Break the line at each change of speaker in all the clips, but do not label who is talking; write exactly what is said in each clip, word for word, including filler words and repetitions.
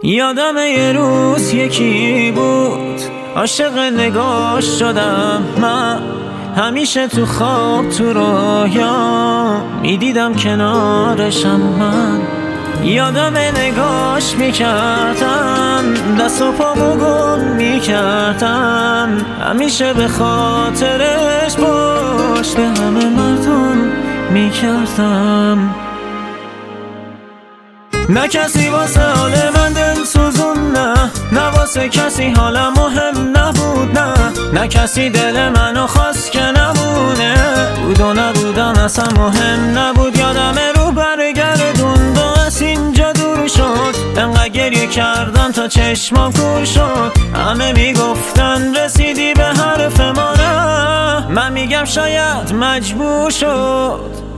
یادم یه روز یکی بود عاشق نگاش شدم من، همیشه تو خواب تو رویا میدیدم کنارشم من. یادم نگاش میکردم دست و پامو گم میکردم، همیشه به خاطرش باش به همه مردم میکردم. نه کسی واسه حال من دل سوزون، نه نه واسه کسی حالم مهم نبود، نه نه کسی دل منو خواست که نمونه، بود و نبودم اصلا مهم نبود. یادم رو برگردون و از اینجا دور شد، انقدر گریه کردم تا چشمام کور شد. همه میگفتن رسیدی به حرف ما، نه من میگم شاید مجبور شد.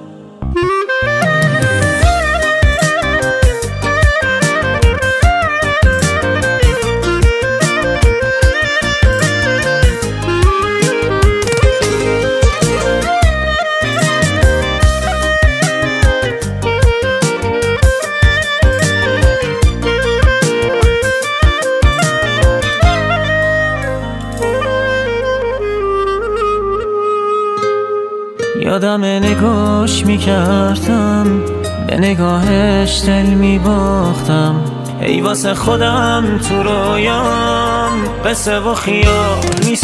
یادم نگاش میکردم به نگاهش دل میباختم، ای واسه خودم تو رویام قصه و خیال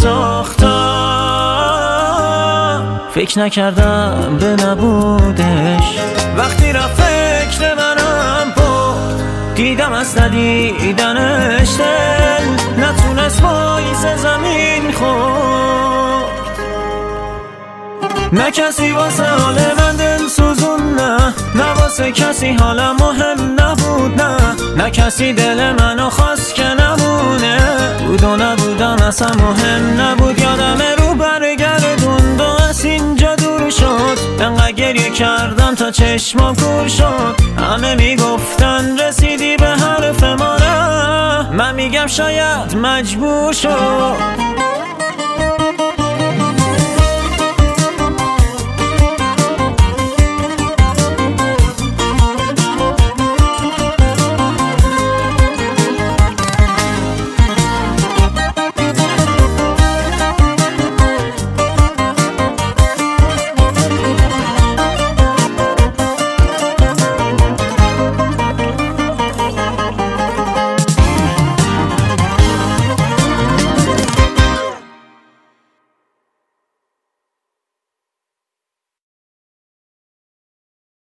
میساختم. فکر نکردم به نبودش، وقتی رفت فکر منم بود، دیدم از ندیدنش دل نتونست پاییز زمین خورد. نه کسی واسه حال من دل سوزون، نه نه واسه کسی حالم مهم نبود، نه نه کسی دل منو خواست که نمونه، بود و نبودم اصلا مهم نبود. یادم رو برگردون و از اینجا دور شد، انقدر گریه کردم تا چشمام کور شد. همه میگفتن رسیدی به حرف ما، نه من میگم شاید مجبور شد.